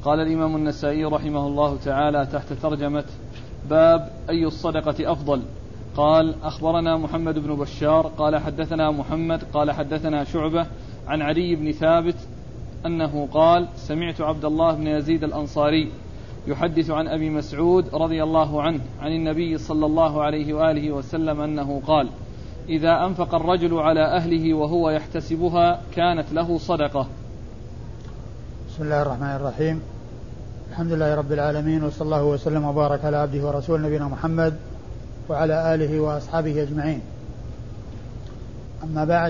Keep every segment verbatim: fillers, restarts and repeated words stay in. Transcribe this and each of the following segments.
قال الإمام النسائي رحمه الله تعالى تحت ترجمة باب أي الصدقة أفضل. قال أخبرنا محمد بن بشار قال حدثنا محمد قال حدثنا شعبة عن علي بن ثابت أنه قال سمعت عبد الله بن يزيد الأنصاري يحدث عن أبي مسعود رضي الله عنه عن النبي صلى الله عليه وآله وسلم أنه قال إذا أنفق الرجل على أهله وهو يحتسبها كانت له صدقة. بسم الله الرحمن الرحيم. الحمد لله رب العالمين، وصلى الله وسلم وبارك على عبده ورسوله نبينا محمد وعلى آله وأصحابه أجمعين. أما بعد،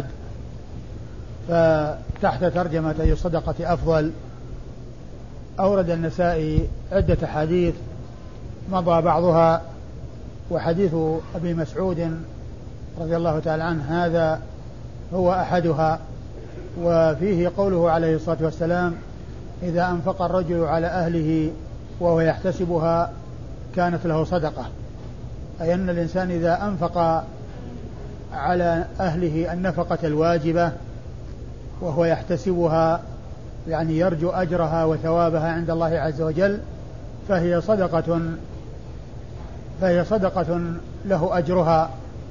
فتحت ترجمة أي الصدقة أفضل أورد النسائي عدة حديث مضى بعضها، وحديث أبي مسعود رضي الله تعالى عنه هذا هو أحدها، وفيه قوله عليه الصلاة والسلام إذا أنفق الرجل على أهله وهو يحتسبها كانت له صدقة، أي أن الإنسان إذا أنفق على أهله النفقة الواجبة وهو يحتسبها يعني يرجو أجرها وثوابها عند الله عز وجل فهي صدقة فهي صدقة له أجرها.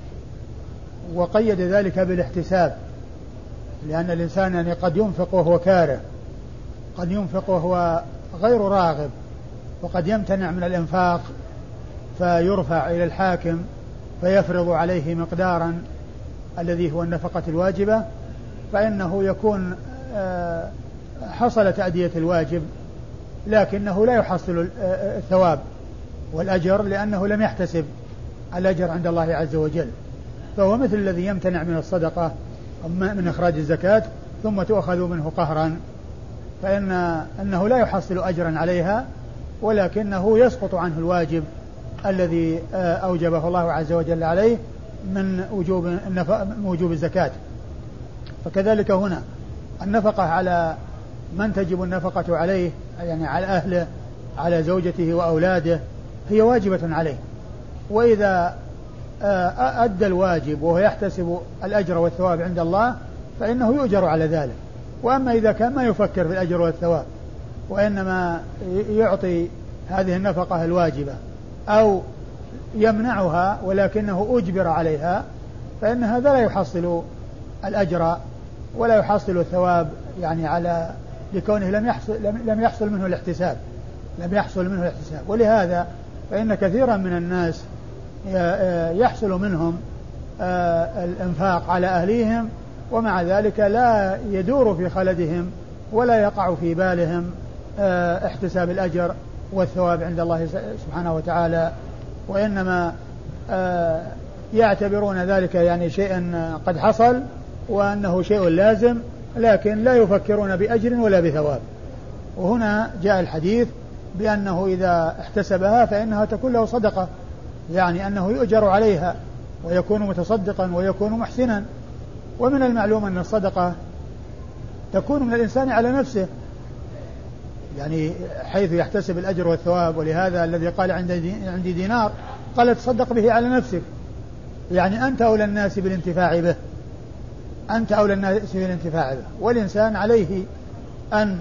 وقيد ذلك بالاحتساب، لأن الإنسان يعني قد ينفق وهو كاره، قد ينفق وهو غير راغب، وقد يمتنع من الإنفاق فيرفع إلى الحاكم فيفرض عليه مقدارا الذي هو النفقة الواجبة، فإنه يكون حصل تأدية الواجب لكنه لا يحصل الثواب والأجر لأنه لم يحتسب الأجر عند الله عز وجل، فهو مثل الذي يمتنع من الصدقة من إخراج الزكاة ثم تؤخذ منه قهرا، فإن أنه لا يحصل أجرا عليها ولكنه يسقط عنه الواجب الذي أوجبه الله عز وجل عليه من وجوب وجوب الزكاة. فكذلك هنا النفقة على من تجب النفقة عليه، يعني على أهله، على زوجته وأولاده، هي واجبة عليه، وإذا أدى الواجب وهو يحتسب الأجر والثواب عند الله فإنه يؤجر على ذلك. وأما إذا كان ما يفكر في الأجر والثواب وإنما يعطي هذه النفقة الواجبة أو يمنعها ولكنه أجبر عليها فإن هذا لا يحصل الأجر ولا يحصل الثواب، يعني على لكونه لم يحصل لم يحصل منه الاحتساب لم يحصل منه الاحتساب. ولهذا فإن كثيرا من الناس يحصل منهم الإنفاق على أهليهم ومع ذلك لا يدور في خلدهم ولا يقع في بالهم احتساب الأجر والثواب عند الله سبحانه وتعالى، وإنما يعتبرون ذلك يعني شيئا قد حصل وأنه شيء لازم، لكن لا يفكرون بأجر ولا بثواب. وهنا جاء الحديث بأنه إذا احتسبها فإنها تكون له صدقة، يعني أنه يؤجر عليها ويكون متصدقا ويكون محسنا. ومن المعلوم أن الصدقة تكون من الإنسان على نفسه، يعني حيث يحتسب الأجر والثواب. ولهذا الذي قال عندي دينار قال تصدق به على نفسك، يعني أنت أولى الناس بالانتفاع به أنت أولى الناس بالانتفاع به. والإنسان عليه أن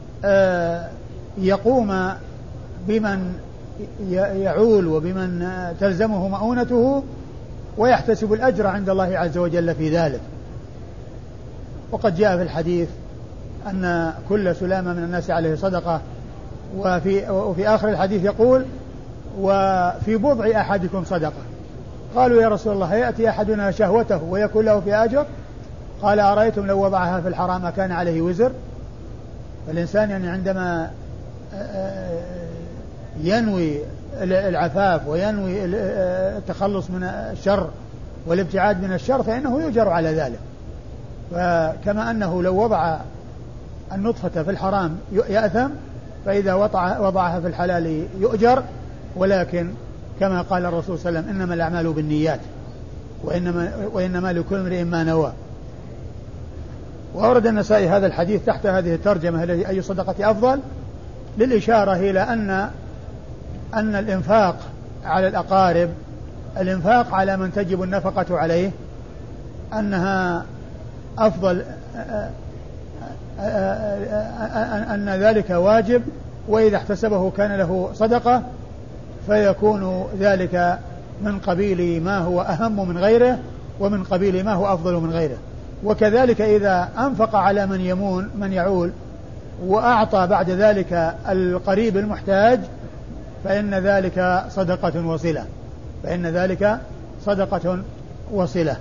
يقوم بمن يعول وبمن تلزمه مؤونته ويحتسب الأجر عند الله عز وجل في ذلك. وقد جاء في الحديث أن كل سلامة من الناس عليه صدقة، وفي, وفي آخر الحديث يقول وفي بضع أحدكم صدقة. قالوا يا رسول الله يأتي أحدنا شهوته ويكون له في أجر؟ قال أرأيتم لو وضعها في الحرام كان عليه وزر. فالإنسان يعني عندما ينوي العفاف وينوي التخلص من الشر والابتعاد من الشر فإنه يؤجر على ذلك. فكما أنه لو وضع النطفة في الحرام يأثم، فإذا وضعها في الحلال يؤجر. ولكن كما قال الرسول صلى الله عليه وسلم إنما الأعمال بالنيات وإنما, وإنما لكل امرئ ما نوى. وأورد النسائي هذا الحديث تحت هذه الترجمة أي صدقة أفضل للإشارة إلى أن أن الإنفاق على الأقارب، الإنفاق على من تجب النفقة عليه، أنها أفضل، أن ذلك واجب وإذا احتسبه كان له صدقة، فيكون ذلك من قبيل ما هو أهم من غيره ومن قبيل ما هو أفضل من غيره. وكذلك إذا أنفق على من يمون من يعول وأعطى بعد ذلك القريب المحتاج فإن ذلك صدقة وصلة فإن ذلك صدقة وصلة.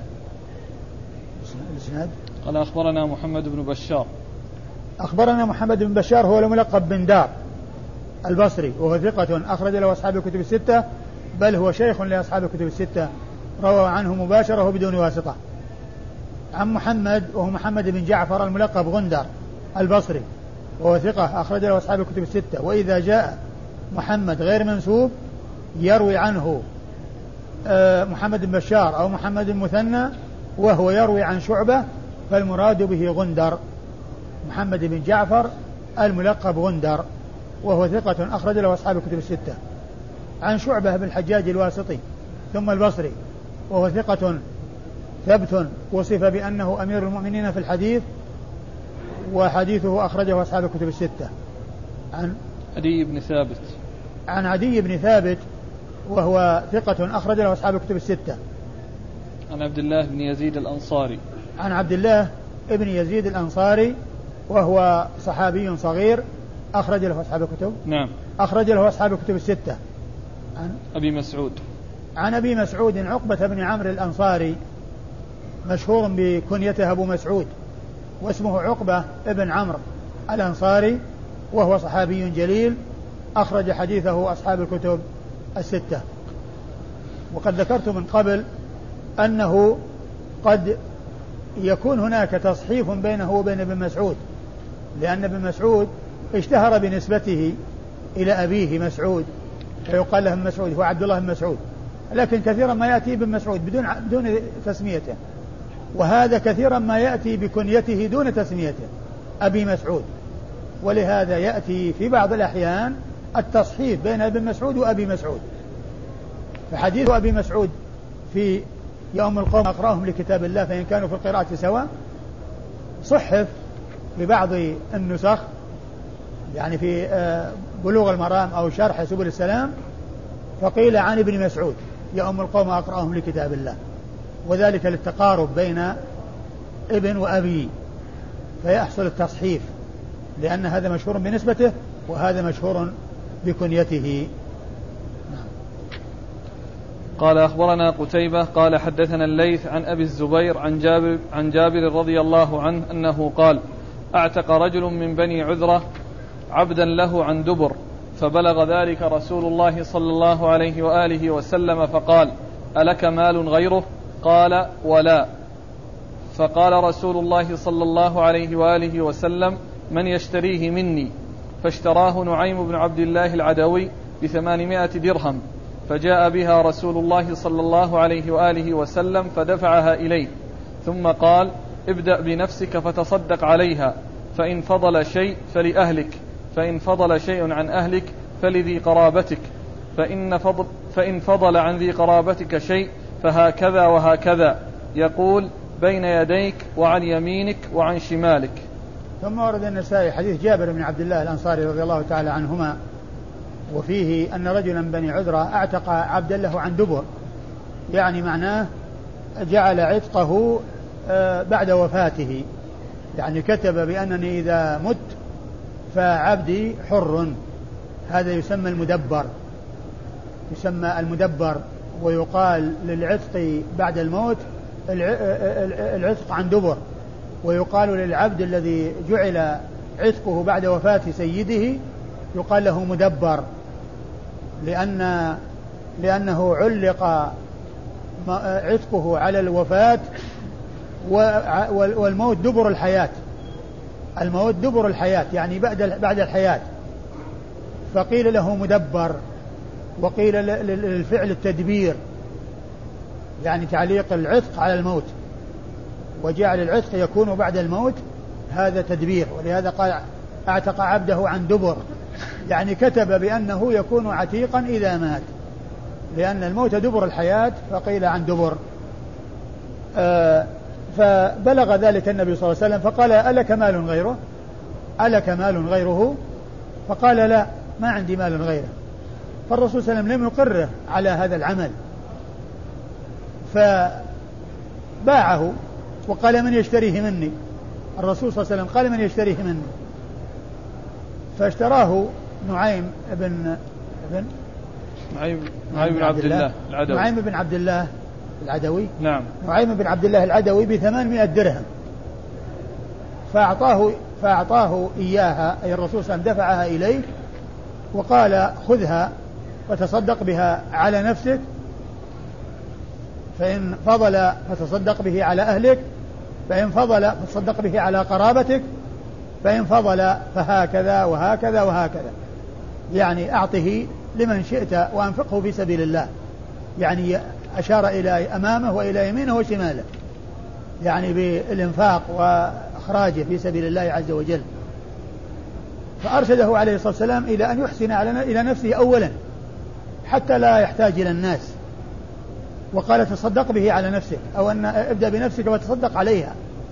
الإسناد قال أخبرنا محمد بن بشار. أخبرنا محمد بن بشار هو الملقب بن دار البصري، وهو ثقة أخرج له أصحاب الكتب الستة، بل هو شيخ لأصحاب الكتب الستة، روى عنه مباشرة وبدون واسطة. عن محمد وهو محمد بن جعفر الملقب غندر البصري، وهو ثقة أخرج له أصحاب الكتب الستة. وإذا جاء محمد غير منسوب يروي عنه محمد بن بشار أو محمد المثنى وهو يروي عن شعبة، فالمراد به غندر محمد بن جعفر الملقب غندر، وهو ثقة أخرج له أصحاب الكتب الستة. عن شعبة بن الحجاج الواسطي ثم البصري، وهو ثقة ثبت وصف بأنه أمير المؤمنين في الحديث، وحديثه أخرجه أصحاب الكتب الستة. عن عدي بن ثابت. عن عدي بن ثابت وهو ثقة أخرج له أصحاب الكتب الستة. عن عبد الله بن يزيد الأنصاري. عن عبد الله بن يزيد الأنصاري وهو صحابي صغير أخرج له أصحاب الكتب. نعم. أخرج له أصحاب الكتب الستة. عن أبي مسعود. عن أبي مسعود عقبة بن عمرو الأنصاري، مشهور بكنيته أبو مسعود، واسمه عقبة بن عمرو الأنصاري، وهو صحابي جليل أخرج حديثه أصحاب الكتب الستة. وقد ذكرت من قبل أنه قد يكون هناك تصحيف بينه وبين ابن مسعود، لأن ابن مسعود اشتهر بنسبته إلى أبيه مسعود، فيقال له مسعود، هو عبد الله بن مسعود، لكن كثيرا ما يأتي ابن مسعود بدون بدون تسميته، وهذا كثيرا ما يأتي بكنيته دون تسميته أبي مسعود، ولهذا يأتي في بعض الأحيان التصحيف بين ابن مسعود وأبي مسعود. فحديث أبي مسعود في يوم القوم أقرأهم لكتاب الله فإن كانوا في القراءة سواء صحف ببعض النسخ، يعني في بلوغ المرام أو شرح سبل السلام، فقيل عن ابن مسعود يوم القوم أقرأهم لكتاب الله، وذلك للتقارب بين ابن وأبي، فيحصل التصحيف، لأن هذا مشهور بنسبته وهذا مشهور بكنيته. قال أخبرنا قتيبة قال حدثنا الليث عن أبي الزبير عن جابر, عن جابر رضي الله عنه أنه قال: أعتق رجل من بني عذرة عبدا له عن دبر، فبلغ ذلك رسول الله صلى الله عليه وآله وسلم فقال: ألك مال غيره؟ قال: ولا. فقال رسول الله صلى الله عليه وآله وسلم: من يشتريه مني؟ فاشتراه نعيم بن عبد الله العدوي بثمانمائة درهم، فجاء بها رسول الله صلى الله عليه وآله وسلم فدفعها إليه، ثم قال: ابدأ بنفسك فتصدق عليها، فإن فضل شيء فلأهلك، فإن فضل شيء عن أهلك فلذي قرابتك، فإن فضل, فإن فضل عن ذي قرابتك شيء فهكذا وهكذا، يقول: بين يديك وعن يمينك وعن شمالك. ثم ورد النسائي حديث جابر بن عبد الله الأنصاري رضي الله تعالى عنهما، وفيه أن رجلا من بني عذرة اعتق عبدا له عن دبر، يعني معناه جعل عتقه بعد وفاته، يعني كتب بأنني إذا مت فعبدي حر، هذا يسمى المدبر، يسمى المدبر، ويقال للعتق بعد الموت العتق عن دبر، ويقال للعبد الذي جعل عتقه بعد وفاة سيده يقال له مدبر، لأن لأنه علق عتقه على الوفاة، والموت دبر الحياة، الموت دبر الحياة يعني بعد بعد الحياة، فقيل له مدبر، وقيل للفعل التدبير، يعني تعليق العتق على الموت، وجعل العتق يكون بعد الموت، هذا تدبير، ولهذا قال: اعتق عبده عن دبر، يعني كتب بأنه يكون عتيقا إذا مات، لأن الموت دبر الحياة، فقيل عن دبر. آه فبلغ ذلك النبي صلى الله عليه وسلم فقال: ألك مال غيره؟ ألك مال غيره؟ فقال: لا. ما عندي مال غيره. فالرسول صلى الله عليه وسلم لم يقره على هذا العمل، فباعه وقال من يشتريه مني. الرسول صلى الله عليه وسلم قال من يشتريه مني، فاشتراه نعيم بن بن نعيم نعيم بن عبد الله العدوي نعيم بن عبد الله العدوي نعم نعيم بن عبد الله العدوي بثمانمائة درهم، فأعطاه فأعطاه إياها، أي الرسول صلى الله عليه وسلم دفعها إليه وقال خذها وتصدق بها على نفسك، فإن فضل فتصدق به على أهلك، فإن فضل فتصدق به على قرابتك، فإن فضل فهكذا وهكذا وهكذا، يعني أعطه لمن شئت وأنفقه في سبيل الله. يعني أشار إلى أمامه وإلى يمينه وشماله، يعني بالإنفاق وإخراجه في سبيل الله عز وجل. فأرشده عليه الصلاة والسلام إلى أن يحسن إلى نفسه أولا حتى لا يحتاج إلى الناس، وقال تصدق به على نفسك، أو أن ابدأ بنفسك وتصدق عليها.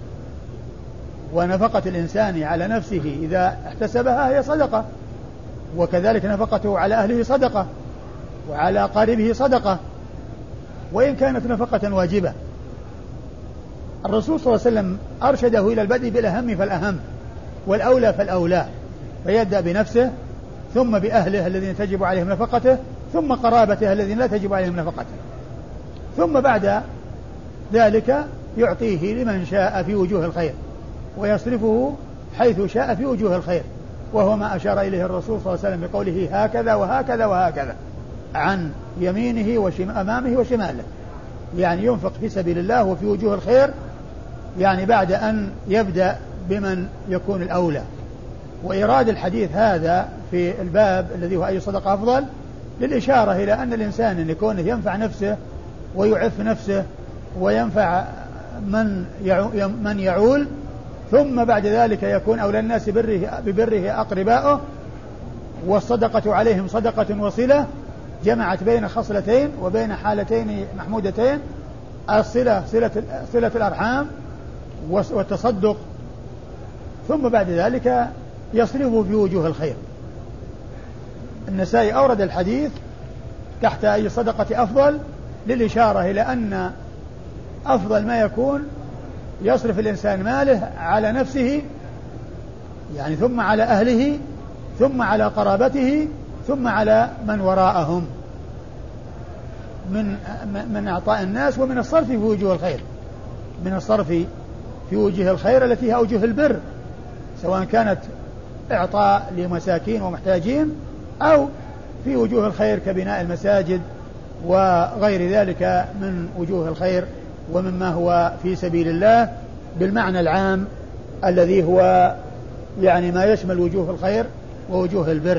ونفقة الإنسان على نفسه إذا احتسبها هي صدقة، وكذلك نفقته على أهله صدقة، وعلى قاربه صدقة، وإن كانت نفقة واجبة. الرسول صلى الله عليه وسلم أرشده إلى البدء بالأهم فالأهم، والأولى فالأولى، فيبدأ بنفسه ثم بأهله الذين تجب عليهم نفقته، ثم قرابته الذين لا تجب عليهم نفقته، ثم بعد ذلك يعطيه لمن شاء في وجوه الخير، ويصرفه حيث شاء في وجوه الخير، وهو ما أشار إليه الرسول صلى الله عليه وسلم بقوله هكذا وهكذا وهكذا، عن يمينه وأمامه وشماله، يعني ينفق في سبيل الله وفي وجوه الخير، يعني بعد أن يبدأ بمن يكون الأولى. وإيراد الحديث هذا في الباب الذي هو أي صدقة أفضل للإشارة إلى أن الإنسان أن يكون ينفع نفسه ويعف نفسه وينفع من من يعول، ثم بعد ذلك يكون أولى الناس بره ببره أقرباؤه، والصدقة عليهم صدقة وصلة، جمعت بين خصلتين وبين حالتين محمودتين، الصلة صلة, صلة الأرحام والتصدق، ثم بعد ذلك يصرفه في وجوه الخير. النسائي أورد الحديث تحت أي صدقة أفضل للإشارة إلى أن أفضل ما يكون يصرف الإنسان ماله على نفسه، يعني ثم على أهله، ثم على قرابته، ثم على من وراءهم من من أعطاء الناس، ومن الصرف في وجوه الخير، من الصرف في وجوه الخير التي هي أوجه البر، سواء كانت إعطاء لمساكين ومحتاجين أو في وجوه الخير كبناء المساجد وغير ذلك من وجوه الخير ومما هو في سبيل الله بالمعنى العام الذي هو يعني ما يشمل وجوه الخير ووجوه البر.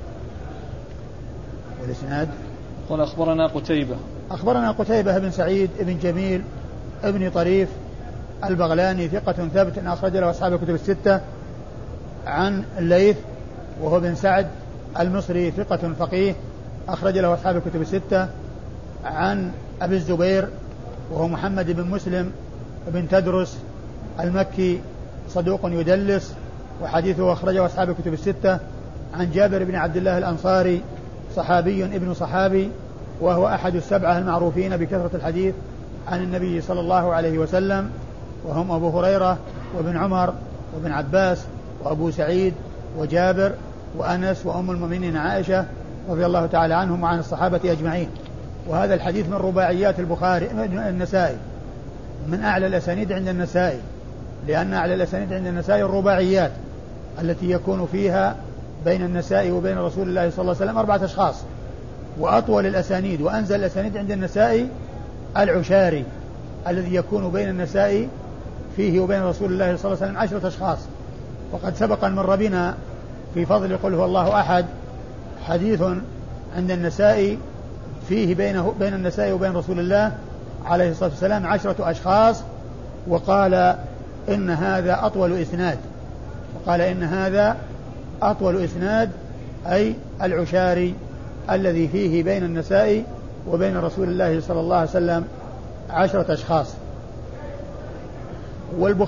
والإسناد قال أخبرنا قتيبة أخبرنا قتيبة بن سعيد بن جميل ابن طريف البغلاني ثقة ثبت أخرج له أصحاب الكتب الستة، عن الليث وهو بن سعد المصري ثقة فقيه أخرج له أصحاب الكتب الستة، عن أبي الزبير وهو محمد بن مسلم بن تدرس المكي صدوق يدلس وحديثه أخرجه أصحاب الكتب الستة، عن جابر بن عبد الله الأنصاري صحابي ابن صحابي وهو أحد السبعة المعروفين بكثرة الحديث عن النبي صلى الله عليه وسلم، وهم أبو هريرة وابن عمر وابن عباس وأبو سعيد وجابر وأنس وأم المؤمنين عائشة رضي الله تعالى عنهم وعن الصحابة أجمعين. وهذا الحديث من رباعيات البخاري النسائي، من أعلى الأسانيد عند النسائي، لأن أعلى الأسانيد عند النسائي الرباعيات التي يكون فيها بين النسائي وبين رسول الله صلى الله عليه وسلم أربعة أشخاص. وأطول الأسانيد وأنزل الأسانيد عند النسائي العشاري الذي يكون بين النسائي فيه وبين رسول الله صلى الله عليه وسلم عشرة أشخاص. وقد سبق أن مر بنا في فضل قل هو الله أحد حديث عند النسائي فيه بينه بين النسائي وبين رسول الله عليه الصلاة والسلام عشرة أشخاص، وقال إن هذا أطول إسناد، وقال إن هذا أطول إسناد أي العشاري الذي فيه بين النسائي وبين رسول الله صلى الله عليه وسلم عشرة أشخاص.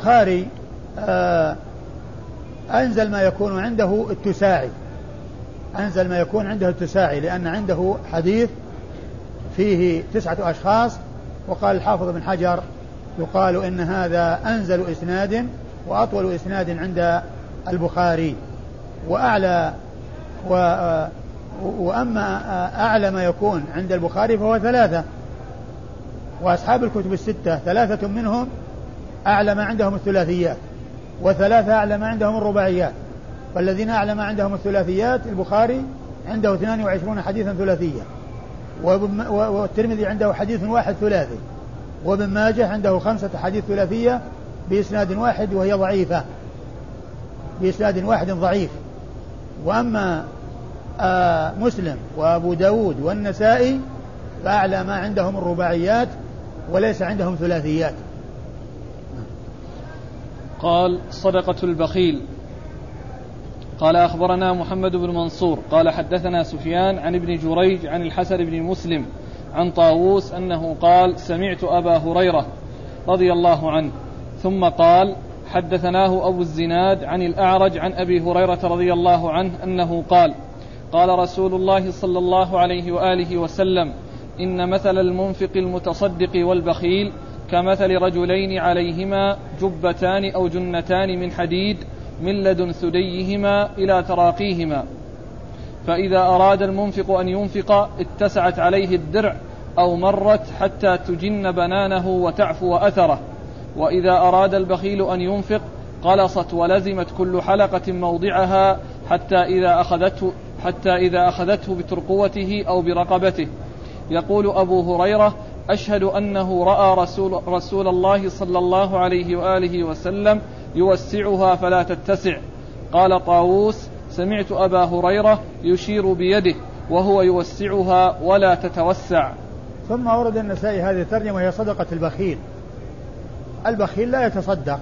والبخاري آه أنزل ما يكون عنده التساعي، أنزل ما يكون عنده التساعي، لأن عنده حديث فيه تسعة أشخاص، وقال الحافظ بن حجر يقال إن هذا أنزل إسناد وأطول إسناد عند البخاري، وأعلى و وأما أعلى ما يكون عند البخاري فهو ثلاثة، وأصحاب الكتب الستة ثلاثة منهم أعلى ما عندهم الثلاثيات، وثلاثة أعلى ما عندهم الرباعيات. فالذين أعلى ما عندهم الثلاثيات البخاري عنده اثنان وعشرون حديثا ثلاثية، والترمذي عنده حديث واحد ثلاثي، وابن ماجه عنده خمسة حديث ثلاثية بإسناد واحد وهي ضعيفة، بإسناد واحد ضعيف. وأما آه مسلم وأبو داود والنسائي فأعلى ما عندهم الرباعيات وليس عندهم ثلاثيات. قال صدقة البخيل. قال أخبرنا محمد بن منصور قال حدثنا سفيان عن ابن جريج عن الحسن بن مسلم عن طاووس أنه قال سمعت أبا هريرة رضي الله عنه ثم قال حدثناه أبو الزناد عن الأعرج عن أبي هريرة رضي الله عنه أنه قال قال رسول الله صلى الله عليه وآله وسلم إن مثل المنفق المتصدق والبخيل كمثل رجلين عليهما جبتان أو جنتان من حديد من لدن ثديهما إلى تراقيهما، فإذا أراد المنفق أن ينفق اتسعت عليه الدرع أو مرت حتى تجن بنانه وتعفو أثره، وإذا أراد البخيل أن ينفق قلصت ولزمت كل حلقة موضعها حتى إذا أخذته, حتى إذا أخذته بترقوته أو برقبته. يقول أبو هريرة أشهد أنه رأى رسول, رسول الله صلى الله عليه وآله وسلم يوسعها فلا تتسع. قال طاووس سمعت أبا هريرة يشير بيده وهو يوسعها ولا تتوسع. ثم ورد النسائي هذه الترجمة وهي صدقة البخيل. البخيل لا يتصدق،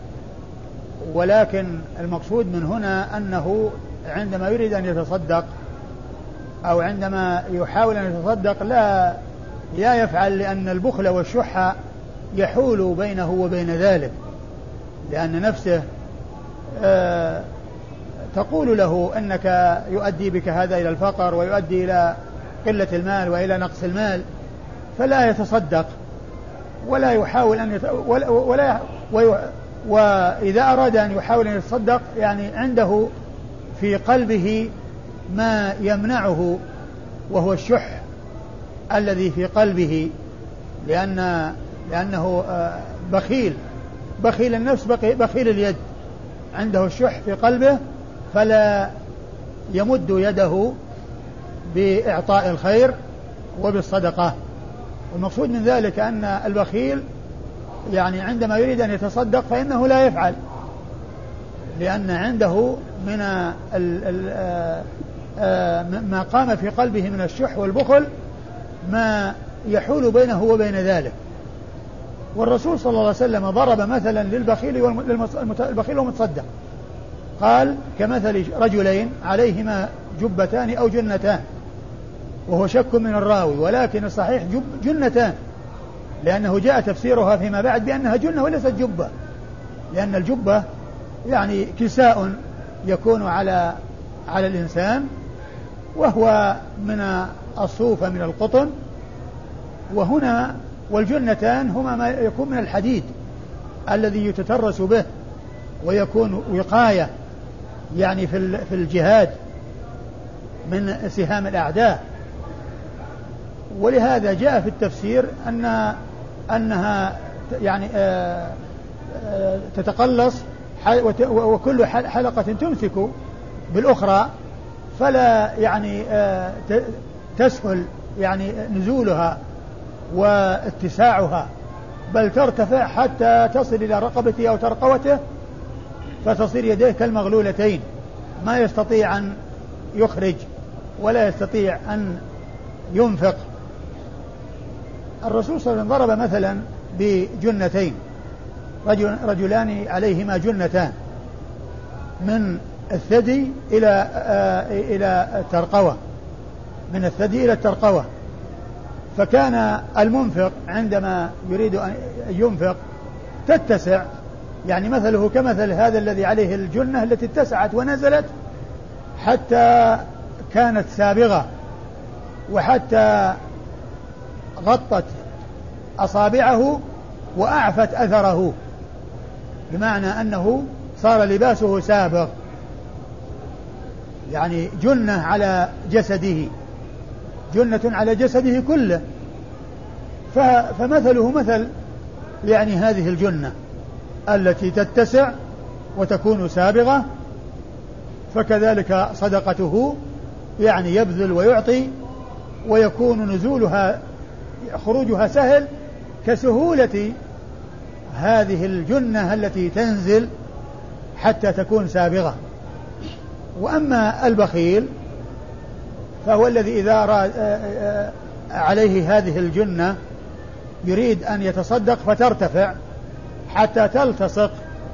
ولكن المقصود من هنا أنه عندما يريد أن يتصدق أو عندما يحاول أن يتصدق لا لا يفعل، لأن البخل والشح يحول بينه وبين ذلك، لأن نفسه آه تقول له أنك يؤدي بك هذا إلى الفقر ويؤدي إلى قلة المال وإلى نقص المال، فلا يتصدق ولا يحاول أن يت... ولا, ولا وي... وإذا أراد أن يحاول أن يتصدق يعني عنده في قلبه ما يمنعه وهو الشح الذي في قلبه، لأن لأنه بخيل بخيل النفس بخيل اليد، عنده الشح في قلبه فلا يمد يده بإعطاء الخير وبالصدقة. والمقصود من ذلك أن البخيل يعني عندما يريد أن يتصدق فإنه لا يفعل، لأن عنده من ال ال ما قام في قلبه من الشح والبخل ما يحول بينه وبين ذلك. والرسول صلى الله عليه وسلم ضرب مثلا للبخيل والبخيل والمتصدق، قال كمثل رجلين عليهما جبتان أو جنتان، وهو شك من الراوي، ولكن الصحيح جب جنتان، لأنه جاء تفسيرها فيما بعد بأنها جنة وليست جبة، لأن الجبة يعني كساء يكون على على الإنسان وهو من الصوفة من القطن، وهنا والجنتان هما ما يكون من الحديد الذي يتترس به ويكون وقاية يعني في في الجهاد من سهام الأعداء. ولهذا جاء في التفسير أن أنها يعني تتقلص وكل حلقة تمسك بالأخرى، فلا يعني تسهل يعني نزولها واتساعها، بل ترتفع حتى تصل إلى رقبته أو ترقوته، فتصير يديه كالمغلولتين، ما يستطيع أن يخرج ولا يستطيع أن ينفق. الرسول صلى الله عليه وسلم ضرب مثلا بجنتين، رجل رجلان عليهما جنتان من الثدي إلى آه إلى الترقوة، من الثدي إلى الترقوة. فكان المنفق عندما يريد أن ينفق تتسع، يعني مثله كمثل هذا الذي عليه الجنة التي اتسعت ونزلت حتى كانت سابغة وحتى غطت أصابعه وأعفت أثره، بمعنى أنه صار لباسه سابغ، يعني جنة على جسده، جنة على جسده كله. فمثله مثل يعني هذه الجنة التي تتسع وتكون سابغة، فكذلك صدقته يعني يبذل ويعطي، ويكون نزولها خروجها سهل كسهولة هذه الجنة التي تنزل حتى تكون سابغة. وأما البخيل فهو الذي إذا أراد عليه هذه الجنة يريد أن يتصدق فترتفع حتى تلتصق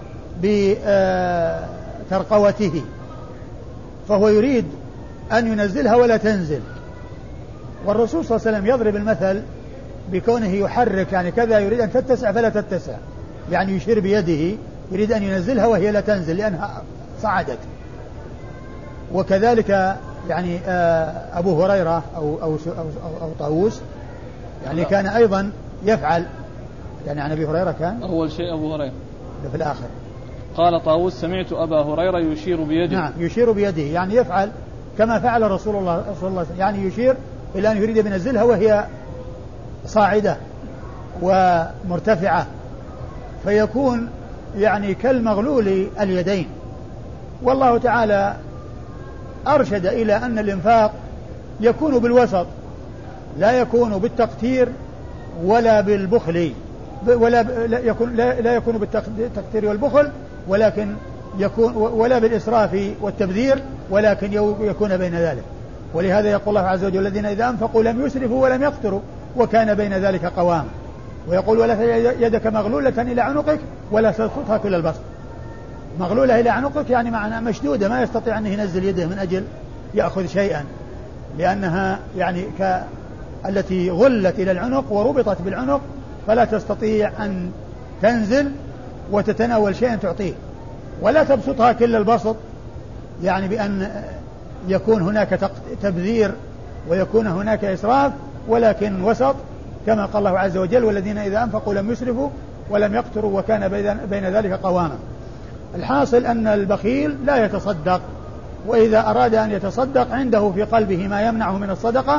بترقوته، فهو يريد أن ينزلها ولا تنزل. والرسول صلى الله عليه وسلم يضرب المثل بكونه يحرك، يعني كذا يريد أن تتسع فلا تتسع، يعني يشير بيده يريد أن ينزلها وهي لا تنزل لأنها صعدت. وكذلك يعني أبو هريرة أو, أو, أو, أو طاووس يعني لا. كان أيضا يفعل، يعني عن أبي هريرة كان أول شيء أبو هريرة في الآخر قال طاووس سمعت أبا هريرة يشير بيده. نعم يشير بيده، يعني يفعل كما فعل رسول الله صلى الله عليه وسلم، يعني يشير إلى أن يريد بنزلها وهي صاعدة ومرتفعة، فيكون يعني كالمغلول اليدين. والله تعالى أرشد إلى أن الإنفاق يكون بالوسط، لا يكون بالتقتير ولا بالبخل، ولا لا يكون لا, لا يكون بالتقتير والبخل، ولكن يكون ولا بالإسراف والتبذير، ولكن يكون بين ذلك. ولهذا يقول الله عز وجل الذين إذا أنفقوا لم يسرفوا ولم يقتروا وكان بين ذلك قواما. ويقول ولا يدك مغلولة إلى عنقك ولا تبسطها كل البسط. مغلولة إلى عنقك يعني معنى مشدودة، ما يستطيع أن ينزل يده من أجل يأخذ شيئا، لأنها يعني التي غلت إلى العنق وربطت بالعنق فلا تستطيع أن تنزل وتتناول شيئا تعطيه. ولا تبسطها كل البسط، يعني بأن يكون هناك تبذير ويكون هناك إسراف، ولكن وسط كما قال الله عز وجل والذين إذا أنفقوا لم يسرفوا ولم يقتروا وكان بين ذلك قواما. الحاصل أن البخيل لا يتصدق، وإذا أراد أن يتصدق عنده في قلبه ما يمنعه من الصدقة،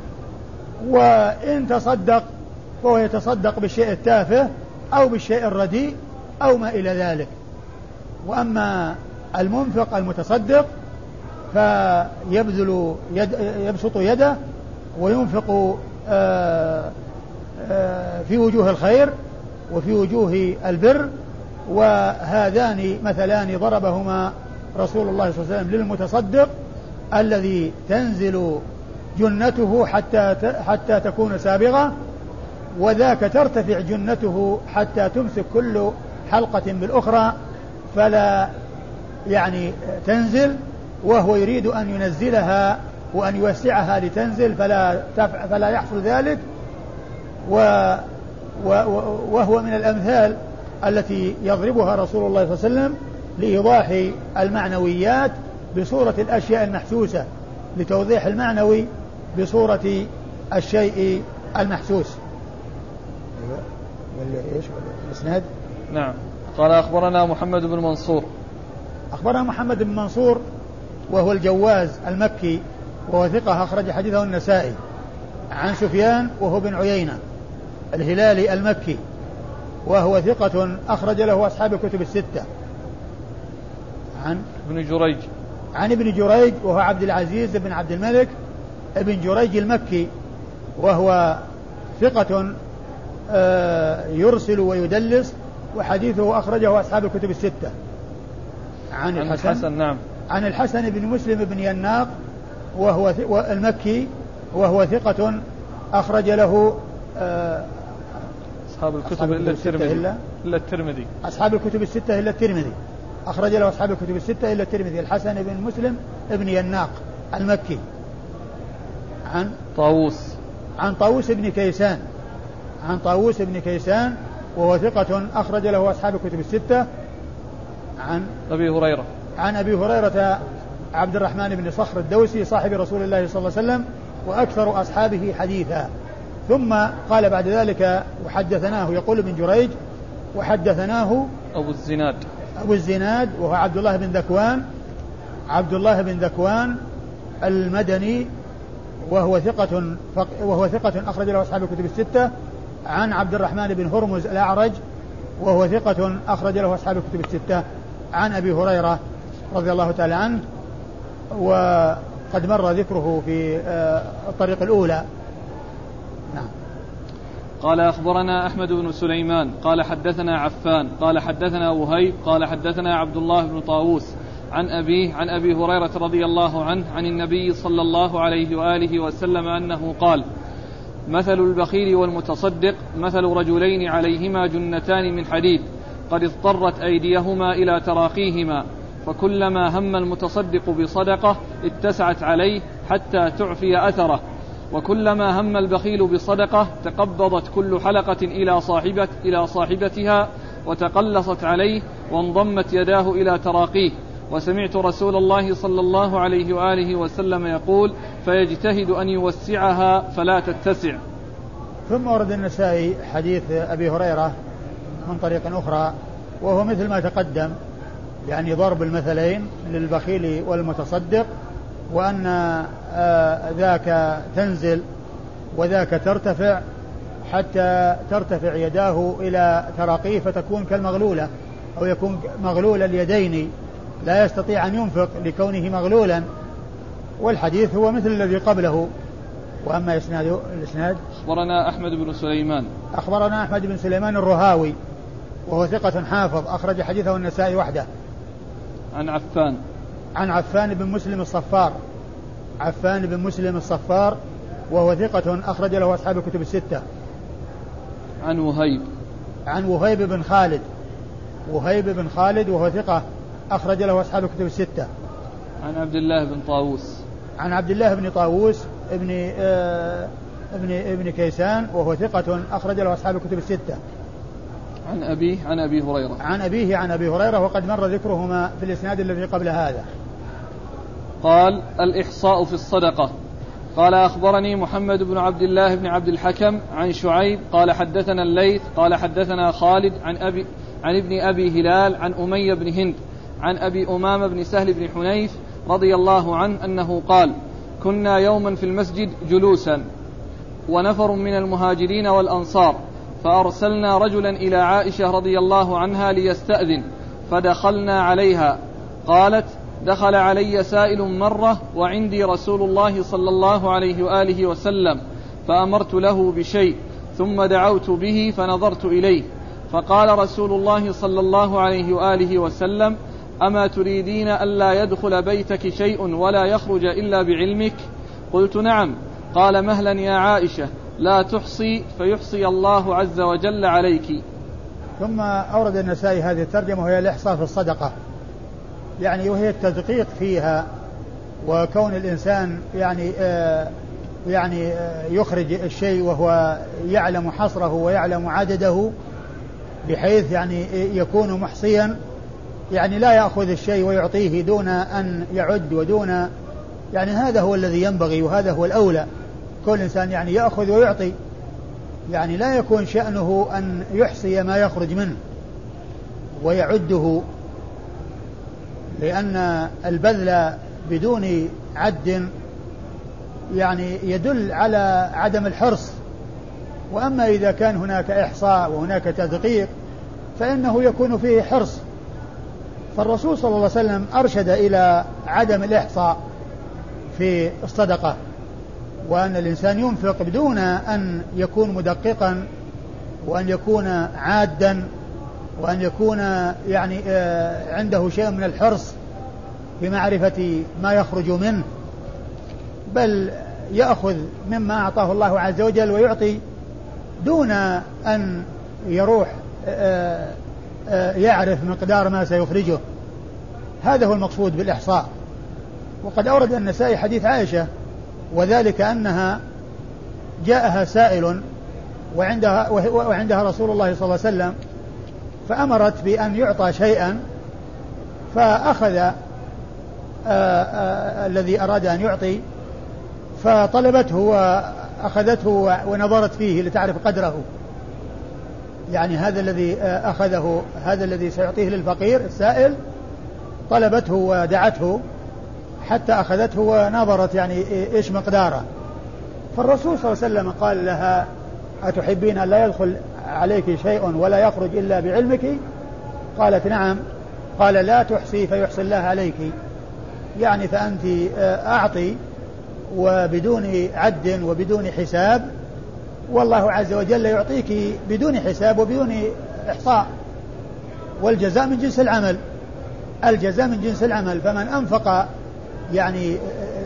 وإن تصدق فهو يتصدق بالشيء التافه أو بالشيء الرديء أو ما إلى ذلك. وأما المنفق المتصدق فيبذل يد يبسط يده وينفق في وجوه الخير وفي وجوه البر. وهذان مثلان ضربهما رسول الله صلى الله عليه وسلم للمتصدق الذي تنزل جنته حتى حتى تكون سابغة، وذاك ترتفع جنته حتى تمسك كل حلقة بالأخرى فلا يعني تنزل، وهو يريد أن ينزلها وأن يوسعها لتنزل فلا فلا يحصل ذلك. وهو من الأمثال التي يضربها رسول الله صلى الله عليه وسلم لإيضاح المعنويات بصورة الأشياء المحسوسة، لتوضيح المعنوي بصورة الشيء المحسوس. إيش الإسناد؟ نعم. قال أخبرنا محمد بن منصور. أخبرنا محمد بن منصور وهو الجواز المكي وهو ثقة أخرج حديثه النسائي، عن سفيان وهو بن عيينة الهلالي المكي وهو ثقة أخرج له أصحاب الكتب الستة. عن ابن جريج عن ابن جريج وهو عبد العزيز بن عبد الملك ابن جريج المكي وهو ثقة يرسل ويدلس وحديثه أخرجه أصحاب الكتب الستة. عن, عن الحسن, الحسن نعم عن الحسن بن مسلم بن يناق وهو المكي وهو ثقة أخرج له أصحاب الكتب إلا الترمذي إلا, إلا الترمذي أصحاب الكتب الستة إلا الترمذي أخرج له أصحاب الكتب الستة إلا الترمذي. الحسن بن مسلم بن يناق المكي. عن طاووس عن طاووس بن كيسان عن طاووس بن كيسان وهو ثقة أخرج له أصحاب الكتب الستة. عن أبي هريرة عن أبي هريرة عبد الرحمن بن صخر الدوسي صاحب رسول الله صلى الله عليه وسلم وأكثر أصحابه حديثا. ثم قال بعد ذلك وحدثناه، يقول ابن جريج وحدثناه أبو الزناد أبو الزناد وهو عبد الله بن ذكوان عبد الله بن ذكوان المدني وهو ثقة وهو ثقة أخرج له أصحاب الكتب الستة، عن عبد الرحمن بن هرمز الأعرج وهو ثقة أخرج له أصحاب الكتب الستة، عن أبي هريرة رضي الله تعالى عنه، وقد مر ذكره في الطريق الأولى. نعم. قال أخبرنا أحمد بن سليمان قال حدثنا عفان قال حدثنا وهيب قال حدثنا عبد الله بن طاووس عن أبيه عن أبي هريرة رضي الله عنه عن النبي صلى الله عليه وآله وسلم أنه قال: مثل البخيل والمتصدق مثل رجلين عليهما جنتان من حديد قد اضطرت أيديهما إلى تراقيهما، فكلما هم المتصدق بصدقة اتسعت عليه حتى تعفي أثره، وكلما هم البخيل بصدقة تقبضت كل حلقة إلى صاحبة إلى صاحبتها وتقلصت عليه وانضمت يداه إلى تراقيه. وسمعت رسول الله صلى الله عليه وآله وسلم يقول: فيجتهد أن يوسعها فلا تتسع. ثم ورد النسائي حديث أبي هريرة من طريق أخرى وهو مثل ما تقدم، يعني ضرب المثلين للبخيل والمتصدق، وأن ذاك تنزل وذاك ترتفع حتى ترتفع يداه إلى تراقيه فتكون كالمغلولة أو يكون مغلول اليدين لا يستطيع أن ينفق لكونه مغلولا. والحديث هو مثل الذي قبله. وأما إسناد الإسناد أخبرنا أحمد بن سليمان أخبرنا أحمد بن سليمان الرهاوي وهو ثقة حافظ أخرج حديثه النسائي وحده. عن عفان عن عفان بن مسلم الصفار عفان بن مسلم الصفار وهو ثقة أخرج له أصحاب الكتب الستة. عن وهيب عن وهيب بن خالد وهيب بن خالد وهو ثقة أخرج له أصحاب الكتب الستة. عن عبد الله بن طاووس عن عبد الله بن طاووس ابن آه ابن ابن كيسان وهو ثقة أخرج له أصحاب الكتب الستة. عن أبيه عن أبي هريرة عن أبيه عن أبي هريرة وقد مر ذكرهما في الإسناد الذي قبل هذا. قال: الإحصاء في الصدقة. قال: أخبرني محمد بن عبد الله بن عبد الحكم عن شعيب قال حدثنا الليث قال حدثنا خالد عن أبي عن ابن أبي هلال عن أمية بن هند عن أبي أمامة بن سهل بن حنيف رضي الله عنه أنه قال: كنا يوما في المسجد جلوسا ونفر من المهاجرين والأنصار، فأرسلنا رجلا إلى عائشة رضي الله عنها ليستأذن، فدخلنا عليها. قالت: دخل علي سائل مرة وعندي رسول الله صلى الله عليه وآله وسلم، فأمرت له بشيء ثم دعوت به فنظرت إليه، فقال رسول الله صلى الله عليه وآله وسلم: أما تريدين ألا يدخل بيتك شيء ولا يخرج إلا بعلمك؟ قلت: نعم. قال: مهلا يا عائشة، لا تحصي فيحصي الله عز وجل عليك. ثم أورد النسائي هذه الترجمة وهي الإحصاء في الصدقة، يعني وهي التدقيق فيها، وكون الإنسان يعني آه يعني آه يخرج الشيء وهو يعلم حصره ويعلم عدده، بحيث يعني يكون محصيا، يعني لا يأخذ الشيء ويعطيه دون أن يعد ودون، يعني هذا هو الذي ينبغي وهذا هو الأولى. كل إنسان يعني يأخذ ويعطي، يعني لا يكون شأنه أن يحصي ما يخرج منه ويعده، لأن البذل بدون عد يعني يدل على عدم الحرص. وأما إذا كان هناك إحصاء وهناك تدقيق فإنه يكون فيه حرص. فالرسول صلى الله عليه وسلم أرشد إلى عدم الإحصاء في الصدقة، وأن الإنسان ينفق بدون أن يكون مدققا، وأن يكون عادا، وأن يكون يعني عنده شيء من الحرص في معرفة ما يخرج منه، بل يأخذ مما أعطاه الله عز وجل ويعطي دون أن يروح يعرف مقدار ما سيخرجه. هذا هو المقصود بالإحصاء. وقد أورد النسائي حديث عائشة، وذلك أنها جاءها سائل وعندها, وعندها رسول الله صلى الله عليه وسلم، فأمرت بأن يعطى شيئا، فأخذ آآ آآ الذي أراد أن يعطي، فطلبته وأخذته ونظرت فيه لتعرف قدره، يعني هذا الذي أخذه هذا الذي سيعطيه للفقير السائل، طلبته ودعته حتى أخذته ونظرت يعني إيش مقداره. فالرسول صلى الله عليه وسلم قال لها: أتحبين أن لا يدخل عليك شيء ولا يخرج إلا بعلمك؟ قالت: نعم. قال: لا تحصي فيحصي الله عليك، يعني فأنت أعطي وبدون عد وبدون حساب، والله عز وجل يعطيك بدون حساب وبدون إحصاء، والجزاء من جنس العمل، الجزاء من جنس العمل. فمن أنفق يعني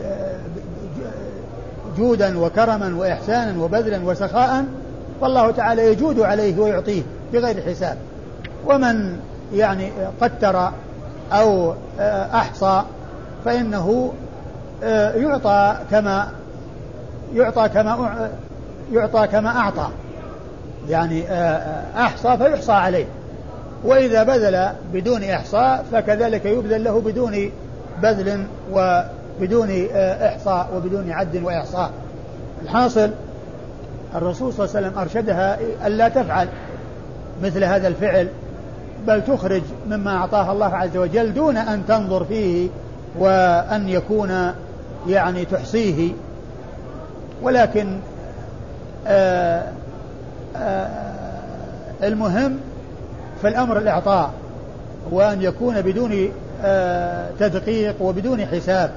جودا وكرما وإحسانا وبذلا وسخاء، فالله تعالى يجود عليه ويعطيه بغير حساب. ومن يعني قتر أو أحصى فإنه يعطى كما يعطى كما يعطى كما أعطى، يعني أحصى فيحصى عليه، وإذا بذل بدون إحصاء فكذلك يبذل له بدون بذل وبدون إحصاء وبدون عد وإحصاء. الحاصل الرسول صلى الله عليه وسلم أرشدها ألا تفعل مثل هذا الفعل، بل تخرج مما أعطاها الله عز وجل دون أن تنظر فيه وأن يكون يعني تحصيه، ولكن آآ آآ المهم في الأمر الإعطاء، وأن يكون بدون تدقيق وبدون حساب.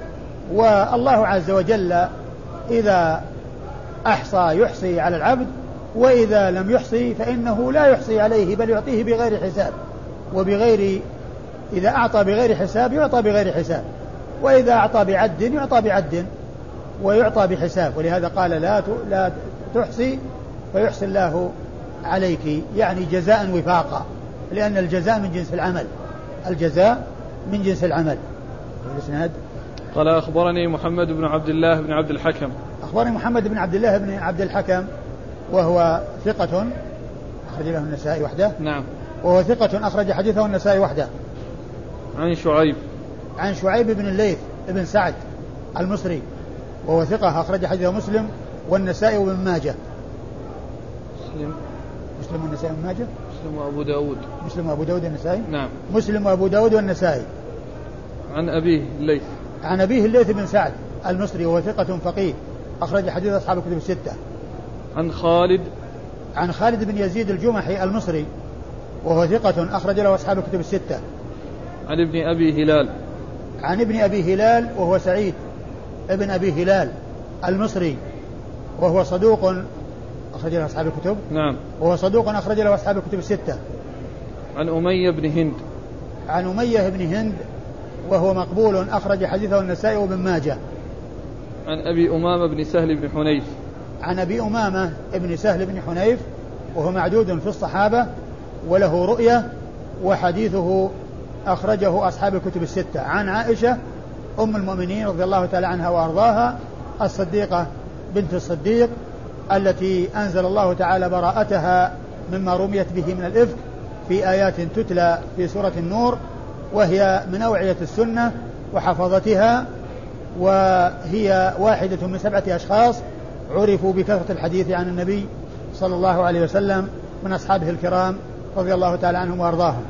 والله عز وجل إذا أحصى يحصي على العبد، وإذا لم يحصي فإنه لا يحصي عليه بل يعطيه بغير حساب وبغير، إذا أعطى بغير حساب يعطى بغير حساب، وإذا أعطى بعد يعطى بعد ويعطى بحساب. ولهذا قال: لا لا تحصي فيحصي الله عليك، يعني جزاء وفاقا، لأن الجزاء من جنس العمل، الجزاء من جنس العمل. الإسناد قال: أخبرني محمد بن عبد الله بن عبد الحكم. أخبرني محمد بن عبد الله بن عبد الحكم وهو ثقة أخرج له النسائي وحده. نعم. وهو ثقة أخرج حديثه النسائي وحده. عن شعيب عن شعيب بن الليث بن سعد المصري، وهو ثقة أخرج حديثه مسلم والنسائي وابن ماجه. مسلم مسلم والنسائي وابن ماجه. مسلم وأبو داود. مسلم وأبو داود والنسائي. نعم. مسلم وأبو داود والنسائي. عن أبيه الليث. عن أبيه الليث بن سعد المصري، وهو ثقة فقيه أخرج حديث أصحاب الكتب الستة. عن خالد عن خالد بن يزيد الجمحي المصري، وهو ثقة أخرج له أصحاب الكتب الستة. عن ابن أبي هلال. عن ابن أبي هلال وهو سعيد ابن أبي هلال المصري، وهو صدوق أخرج له أصحاب الكتب. نعم. وهو صدوق أخرج له أصحاب الكتب الستة. عن أمية بن هند. عن أمية بن هند وهو مقبول أخرج حديثه النسائي وابن ماجه. عن أبي أمامة بن سهل بن حنيف. عن أبي أمامة بن سهل بن حنيف وهو معدود في الصحابة وله رؤية، وحديثه أخرجه أصحاب الكتب الستة. عن عائشة أم المؤمنين رضي الله تعالى عنها وأرضاها الصديقة بنت الصديق التي أنزل الله تعالى براءتها مما رميت به من الإفك في آيات تتلى في سورة النور، وهي من أوعية السنة وحفظتها، وهي واحدة من سبعة أشخاص عرفوا بكثرة الحديث عن النبي صلى الله عليه وسلم من أصحابه الكرام رضي الله تعالى عنهم وأرضاهم.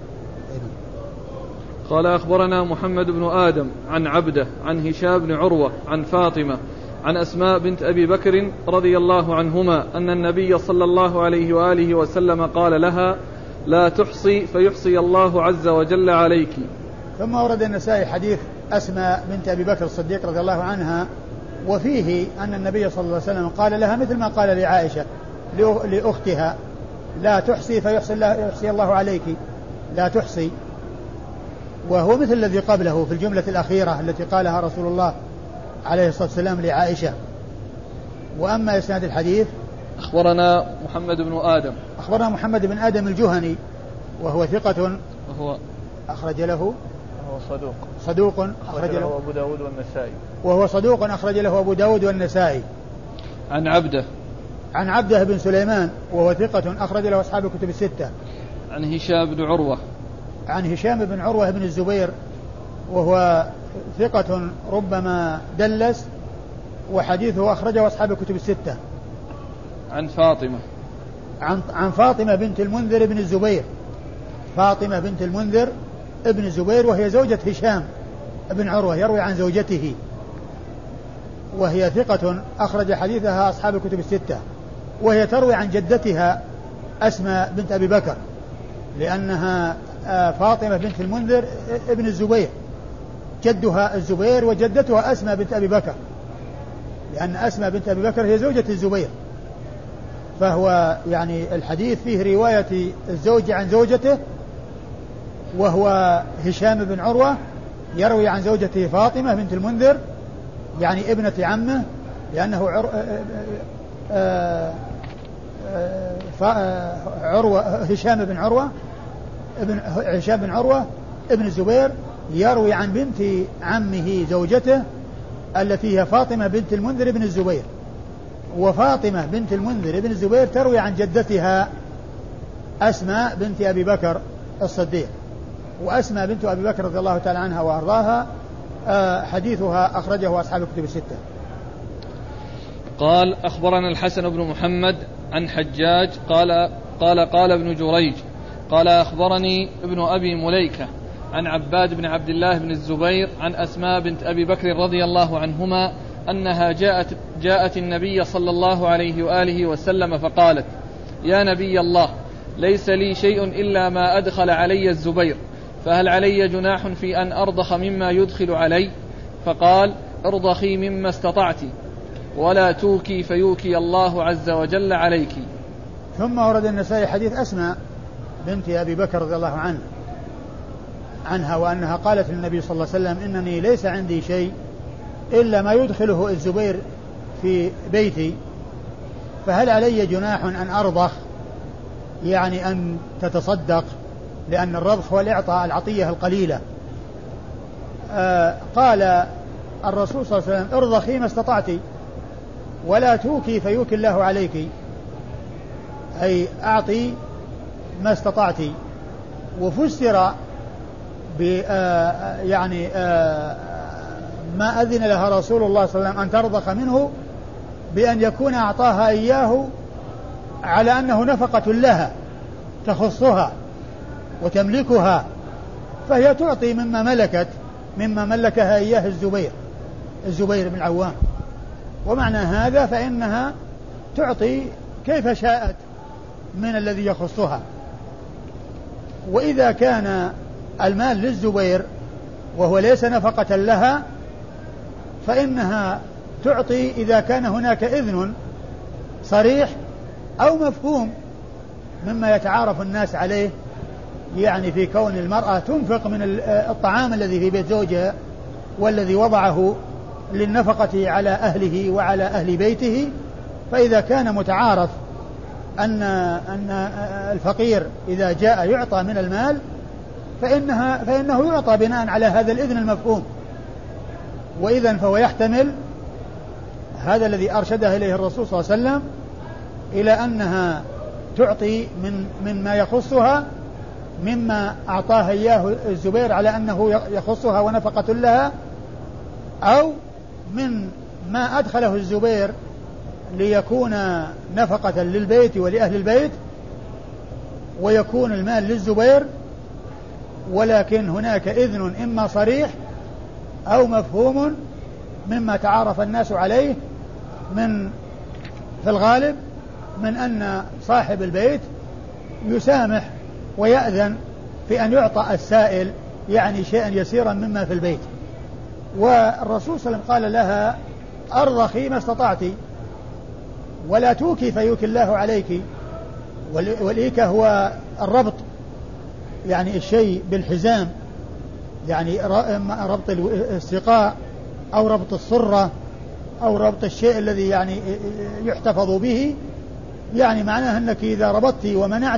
قال: أخبرنا محمد بن آدم عن عبده عن هشام بن عروة عن فاطمة عن أسماء بنت أبي بكر رضي الله عنهما أن النبي صلى الله عليه وآله وسلم قال لها: لا تحصي فيحصي الله عز وجل عليك. ثم ورد النسائي حديث أسماء بنت أبي بكر الصديق رضي الله عنها، وفيه أن النبي صلى الله عليه وسلم قال لها مثل ما قال لعائشة لأختها: لا تحصي فيحصي الله, يحصي الله عليك، لا تحصي. وهو مثل الذي قبله في الجملة الأخيرة التي قالها رسول الله عليه الصلاة والسلام لعائشة. وأما إسناد الحديث: أخبرنا محمد بن آدم. أخبرنا محمد بن آدم الجهني وهو ثقة وهو أخرج له وهو صدوق صدوق أخرج له أبو داود والنسائي. وهو صدوق أخرج له أبو داود والنسائي. عن عبده عن عبده بن سليمان وهو ثقة أخرج له أصحاب الكتب الستة. عن هشام بن عروة عن هشام بن عروة بن الزبير وهو ثقة ربما دلس، وحديثه أخرجه أصحاب الكتب الستة. عن فاطمة عن, عن فاطمة بنت المنذر بن الزبير، فاطمة بنت المنذر ابن الزبير، وهي زوجة هشام بن عروة، يروي عن زوجته، وهي ثقة أخرج حديثها أصحاب الكتب الستة. وهي تروي عن جدتها أسماء بنت أبي بكر، لأنها فاطمة بنت المنذر ابن الزبير، جدها الزبير وجدتها أسماء بنت أبي بكر، لأن أسماء بنت أبي بكر هي زوجة الزبير. فهو يعني الحديث فيه رواية الزوج عن زوجته، وهو هشام بن عروة يروي عن زوجته فاطمة بنت المنذر، يعني ابنة عمه، لأنه عر... عروة هشام بن عروة ابن هشام بن عروة ابن الزبير يروي عن بنت عمه زوجته التي هي فاطمة بنت المنذر بن الزبير، وفاطمة بنت المنذر بن الزبير تروي عن جدتها أسماء بنت أبي بكر الصديق. وأسماء بنت أبي بكر رضي الله تعالى عنها وأرضاها حديثها أخرجه أصحاب الكتب الستة. قال أخبرنا الحسن بن محمد عن حجاج قال قال قال ابن جريج قال أخبرني ابن أبي مليكة عن عباد بن عبد الله بن الزبير عن أسماء بنت أبي بكر رضي الله عنهما أنها جاءت, جاءت النبي صلى الله عليه وآله وسلم فقالت: يا نبي الله، ليس لي شيء إلا ما أدخل علي الزبير، فهل علي جناح في أن أرضخ مما يدخل علي؟ فقال: ارضخي مما استطعت، ولا توكي فيوكي الله عز وجل عليك. ثم ورد النسائي حديث أسماء بنت أبي بكر رضي الله عنه عنها وأنها قالت للنبي صلى الله عليه وسلم: إنني ليس عندي شيء إلا ما يدخله الزبير في بيتي، فهل علي جناح أن أرضخ، يعني أن تتصدق، لأن الرضخ هو الإعطاء العطية القليلة. آه قال الرسول صلى الله عليه وسلم: ارضخي ما استطعت، ولا توكي فيوكي الله عليك، أي أعطي ما استطعت. وفسر ب يعني آه ما أذن لها رسول الله صلى الله عليه وسلم أن ترضخ منه بأن يكون أعطاها إياه على أنه نفقة لها تخصها وتملكها، فهي تعطي مما ملكت مما ملكها إياه الزبير الزبير بن العوام. ومعنى هذا فإنها تعطي كيف شاءت من الذي يخصها. وإذا كان المال للزبير وهو ليس نفقة لها فإنها تعطي إذا كان هناك إذن صريح أو مفهوم مما يتعارف الناس عليه، يعني في كون المرأة تنفق من الطعام الذي في بيت زوجها والذي وضعه للنفقة على أهله وعلى أهل بيته. فإذا كان متعارف أن أن الفقير إذا جاء يعطى من المال فإنها فإنه يعطى بناء على هذا الإذن المفهوم. وإذن فهو يحتمل هذا الذي أرشدها إليه الرسول صلى الله عليه وسلم إلى أنها تعطي من من ما يخصها مما أعطاها إياه الزبير على أنه يخصها ونفقة لها، أو من ما أدخله الزبير ليكون نفقة للبيت ولأهل البيت ويكون المال للزبير، ولكن هناك إذن إما صريح أو مفهوم مما تعارف الناس عليه من في الغالب من أن صاحب البيت يسامح ويأذن في أن يعطى السائل يعني شيئا يسيرا مما في البيت. والرسول صلى الله عليه وسلم قال لها: أرضخي ما استطعت، ولا توكي فيوكي الله عليك. والإيكة هو الربط، يعني الشيء بالحزام، يعني ربط السقاء أو ربط الصرة أو ربط الشيء الذي يعني يحتفظ به، يعني معناه أنك إذا ربطت ومنعت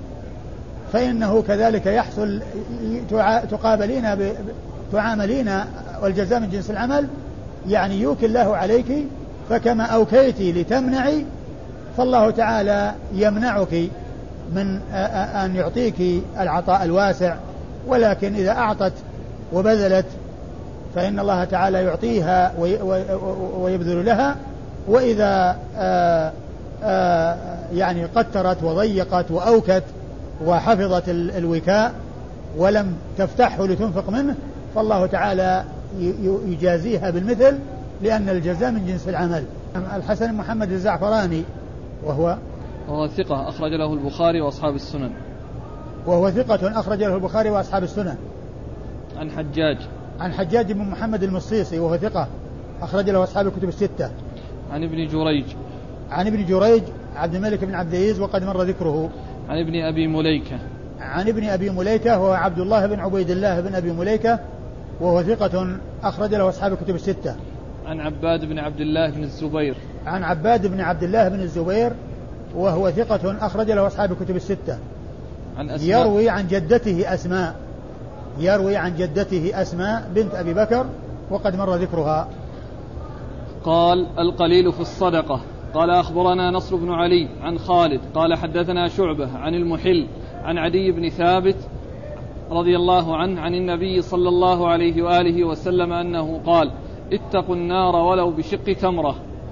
فإنه كذلك يحصل تقابلين تعاملين والجزاء من جنس العمل، يعني يوكي الله عليك، فكما أوكيت لتمنعي فالله تعالى يمنعك من أن يعطيك العطاء الواسع. ولكن إذا أعطت وبذلت فإن الله تعالى يعطيها ويبذل لها، وإذا آآ آآ يعني قترت وضيقت وأوكت وحفظت الوكاء ولم تفتحه لتنفق منه فالله تعالى يجازيها بالمثل، لأن الجزاء من جنس العمل. الحسن محمد الزعفراني وهو وهو ثقة أخرج له البخاري وأصحاب السنن وهو ثقة أخرج له البخاري وأصحاب السنن. عن حجاج عن حجاج بن محمد المصيصي وهو ثقة أخرج له أصحاب الكتب الستة. عن ابن جريج عن ابن جريج عبد الملك بن عبد العزيز وقد مر ذكره. عن ابن أبي مليكة عن ابن أبي مليكة وهو عبد الله بن عبيد الله بن أبي مليكة وهو ثقة أخرج له أصحاب الكتب الستة. عن عباد بن عبد الله بن الزبير عن عباد بن عبد الله بن الزبير وهو ثقة أخرج له أصحاب الكتب الستة. عن أسماء يروي عن جدته أسماء يروي عن جدته أسماء بنت أبي بكر وقد مر ذكرها. قال القليل في الصدقة. قال أخبرنا نصر بن علي عن خالد قال حدثنا شعبة عن المحل عن عدي بن ثابت رضي الله عنه عن النبي صلى الله عليه وآله وسلم أنه قال اتقوا النار ولو بشق تمرة.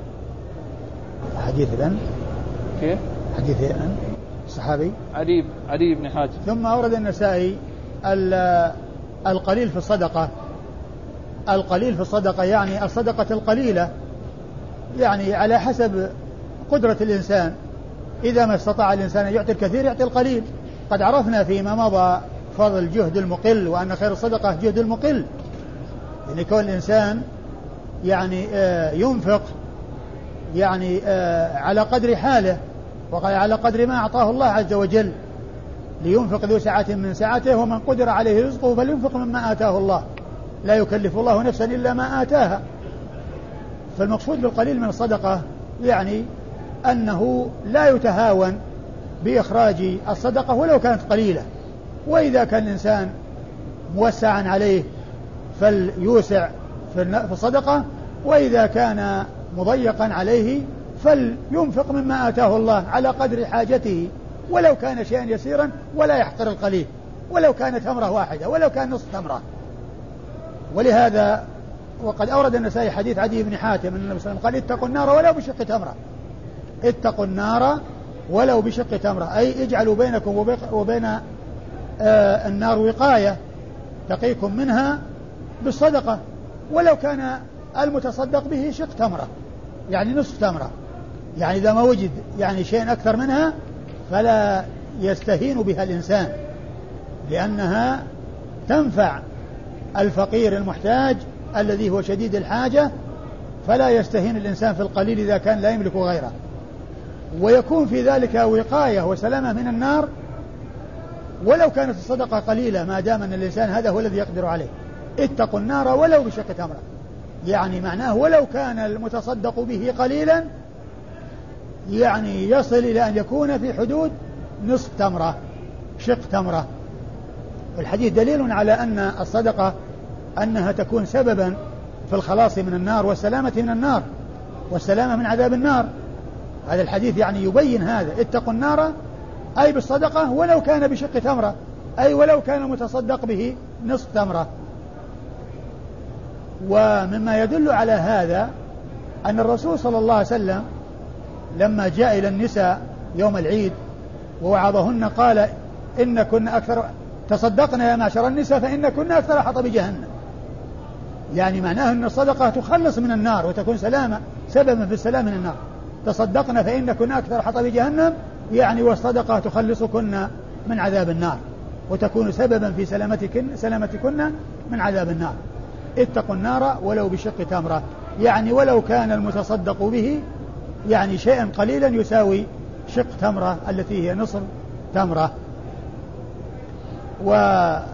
حديث الآن كيف؟ حديث الآن الصحابي عدي عدي بن حاتم. ثم أورد النسائي القليل في الصدقة. القليل في الصدقة يعني الصدقة القليلة، يعني على حسب قدرة الإنسان، إذا ما استطاع الإنسان أن يعطي الكثير يعطي القليل. قد عرفنا فيما مضى فضل جهد المقل وأن خير الصدقة جهد المقل، يعني كون الإنسان يعني ينفق يعني على قدر حاله وعلى قدر ما أعطاه الله عز وجل، لينفق ذو سعة من سعته ومن قدر عليه رزقه فلينفق مما آتاه الله لا يكلف الله نفسا إلا ما آتاها. فالمقصود بالقليل من الصدقة يعني أنه لا يتهاون بإخراج الصدقة ولو كانت قليلة، وإذا كان الإنسان موسعا عليه فليوسع في الصدقة، وإذا كان مضيقا عليه فلينفق مما آتاه الله على قدر حاجته ولو كان شيئا يسيرا، ولا يحقر القليل ولو كانت تمرة واحدة ولو كان نصف تمرة. ولهذا وقد أورد النسائي حديث عدي بن حاتم أن النبي صلى الله عليه وسلم قال اتقوا النار ولو بشق تمرة. اتقوا النار ولو بشق تمرة، أي اجعلوا بينكم وبين آه النار وقاية تقيكم منها بالصدقة ولو كان المتصدق به شق تمرة، يعني نصف تمرة. يعني إذا ما وجد يعني شيء أكثر منها فلا يستهين بها الإنسان، لأنها تنفع الفقير المحتاج الذي هو شديد الحاجة، فلا يستهين الإنسان في القليل إذا كان لا يملك غيره، ويكون في ذلك وقاية وسلامة من النار ولو كانت الصدقة قليلة، ما دام أن الإنسان هذا هو الذي يقدر عليه. اتقوا النار ولو بشق تمرة، يعني معناه ولو كان المتصدق به قليلا يعني يصل إلى أن يكون في حدود نصف تمرة شق تمرة. والحديث دليل على أن الصدقة أنها تكون سببا في الخلاص من النار والسلامة من النار والسلامة من عذاب النار. هذا الحديث يعني يبين هذا، اتقوا النار أي بالصدقة ولو كان بشق تمرة، أي ولو كان المتصدق به نصف تمرة. ومما يدل على هذا أن الرسول صلى الله عليه وسلم لما جاء إلى النساء يوم العيد ووعظهن قال إن كنا أكثر تصدقنا يا معشر النساء فإن كنا أكثر حطب جهنم، يعني معناه أن الصدقة تخلص من النار وتكون سلامة سببا في السلام من النار. تصدقنا فإن كنا أكثر حطب جهنم، يعني والصدقة تخلصكن من عذاب النار وتكون سببا في سلامتكن سلامتكن من عذاب النار. اتقوا النار ولو بشق تمرة، يعني ولو كان المتصدق به يعني شيئا قليلا يساوي شق تمرة التي هي نصف تمرة. وجاء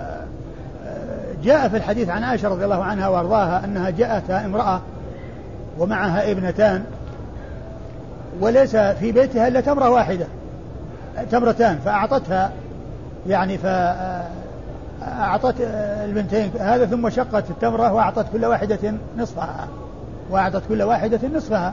في الحديث عن عائشة رضي الله عنها وارضاها أنها جاءتها امرأة ومعها ابنتان وليس في بيتها إلا تمرة واحدة تمرتان، فأعطتها يعني فأعطت البنتين هذا ثم شقت التمرة وأعطت كل واحدة نصفها وأعطت كل واحدة نصفها.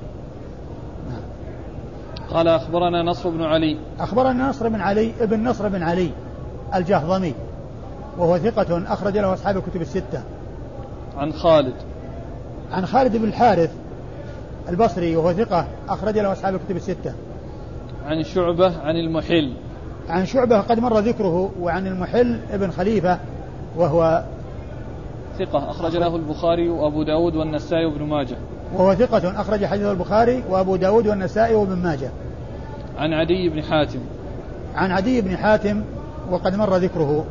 قال أخبرنا نصر بن علي أخبرنا نصر بن علي ابن نصر بن علي الجهضمي وهو ثقة أخرج له أصحاب الكتب الستة. عن خالد عن خالد بن الحارث البصري وهو ثقة أخرج له أصحاب الكتب الستة. عن شعبة عن المحل عن شعبة قد مر ذكره. وعن المحل ابن خليفة وهو ثقة أخرج له البخاري وأبو داود والنسائي وابن ماجه. وهو ثقة أخرج حديثه البخاري وأبو داود والنسائي وابن ماجه. عن عدي بن حاتم عن عدي بن حاتم وقد مر ذكره.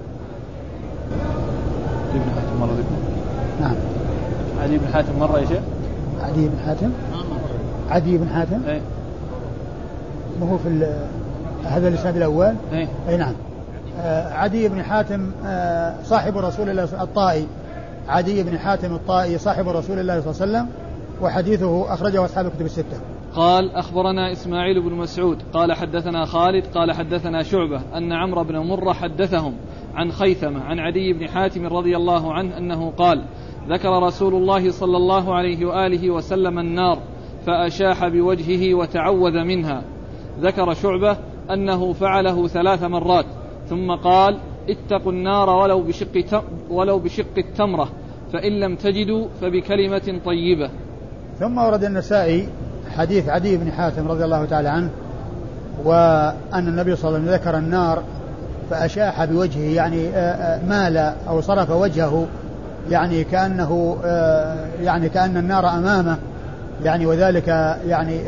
عدي بن حاتم مر ذكره. نعم. عدي بن حاتم مر يا شيخ. عدي بن حاتم. عدي بن حاتم. ايه. ما هو في هذا الإسناد الأول. ايه. اي نعم. آه عدي بن حاتم آه صاحب رسول الله الطائي. عدي بن حاتم الطائي صاحب رسول الله صلى الله عليه وسلم وحديثه أخرجه أصحاب الكتب الستة. قال أخبرنا إسماعيل بن مسعود قال حدثنا خالد قال حدثنا شعبة أن عمرو بن مرة حدثهم عن خيثمة عن عدي بن حاتم رضي الله عنه أنه قال ذكر رسول الله صلى الله عليه وآله وسلم النار فأشاح بوجهه وتعوذ منها. ذكر شعبة أنه فعله ثلاث مرات ثم قال اتقوا النار ولو بشق, ولو بشق التمرة فإن لم تجدوا فبكلمة طيبة. ثم ورد النسائي حديث عدي بن حاتم رضي الله تعالى عنه وأن النبي صلى الله عليه وسلم ذكر النار فأشاح بوجهه يعني مال أو صرف وجهه يعني كأنه يعني كأن النار أمامه يعني وذلك يعني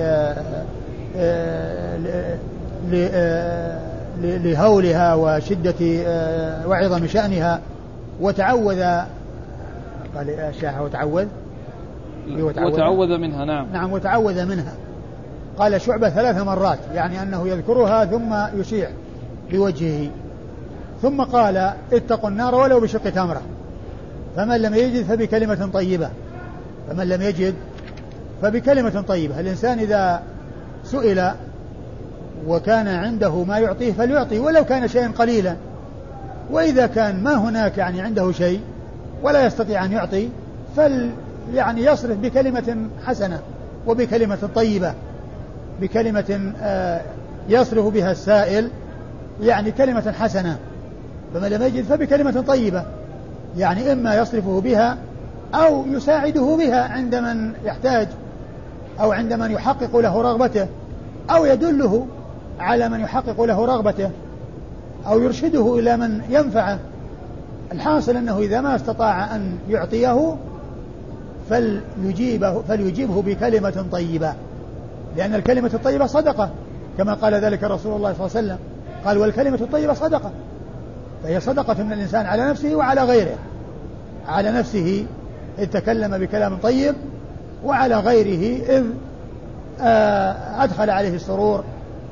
لهولها وشدة وعظم شأنها وتعوذ قال أشاح وتعوذ وتعوذ منها. نعم. نعم وتعوذ منها. قال شعبة ثلاث مرات يعني أنه يذكرها ثم يشيع بوجهه ثم قال اتقوا النار ولو بشق تمرة فمن لم يجد فبكلمة طيبة. فمن لم يجد فبكلمة طيبة. الإنسان إذا سئل وكان عنده ما يعطيه فليعطي ولو كان شيئا قليلا وإذا كان ما هناك يعني عنده شيء ولا يستطيع أن يعطي فل يعني يصرف بكلمة حسنة وبكلمة طيبة بكلمة يصرف بها السائل يعني كلمة حسنة. فمن لم يجد فبكلمة طيبة يعني إما يصرفه بها أو يساعده بها عند من يحتاج أو عند من يحقق له رغبته أو يدله على من يحقق له رغبته أو يرشده إلى من ينفعه. الحاصل أنه إذا ما استطاع أن يعطيه فليجيبه, فليجيبه بكلمة طيبة لأن الكلمة الطيبة صدقة كما قال ذلك رسول الله صلى الله عليه وسلم قال والكلمة الطيبة صدقة. فهي صدقة من الإنسان على نفسه وعلى غيره. على نفسه إذ تكلم بكلام طيب وعلى غيره إذ أدخل عليه السرور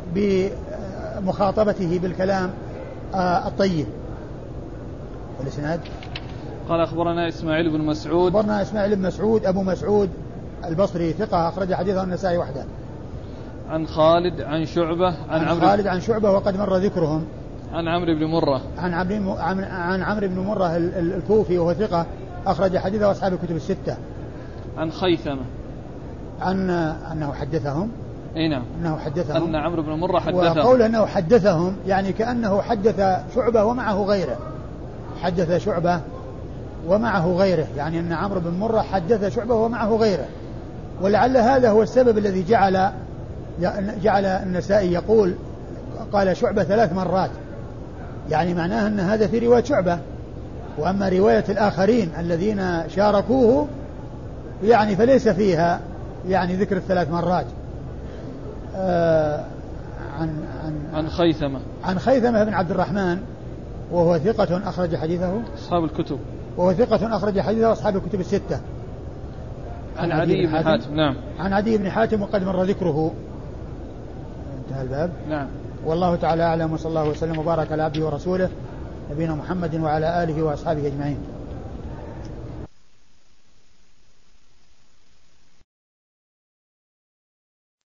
بمخاطبته بالكلام الطيب. والإسناد قال أخبرنا إسماعيل بن مسعود أخبرنا إسماعيل بن مسعود أبو مسعود البصري ثقة أخرج حديثه النسائي وحده. عن خالد عن شعبة عن, عن عمرو خالد عن شعبة وقد مر ذكرهم. عن عمرو بن مرة عن عمرو عن, عن عمرو بن مرة الكوفي وهو ثقة أخرج حديثه أصحاب الكتب الستة. عن خيثمة عن أنه حدثهم اي نعم أنه حدثهم أن عمرو بن مرة حدثهم. وقول أنه حدثهم يعني كأنه حدث شعبة ومعه غيره. حدث شعبة ومعه غيره يعني أن عمرو بن مرة حدث شعبة ومعه غيره. ولعل هذا هو السبب الذي جعل جعل النسائي يقول قال شعبة ثلاث مرات يعني معناه أن هذا في رواية شعبة. وأما رواية الآخرين الذين شاركوه يعني فليس فيها يعني ذكر الثلاث مرات. آه عن عن عن خيثمة عن خيثمة بن عبد الرحمن وهو ثقة أخرج حديثه أصحاب الكتب وهو ثقة أخرج حديثه أصحاب الكتب الستة. عن عدي بن حاتم. حاتم نعم عن عدي بن حاتم وقد مر ذكره. انتهى الباب. نعم. والله تعالى أعلم وصلى الله وسلم وبارك على عبده ورسوله نبينا محمد وعلى آله وأصحابه أجمعين.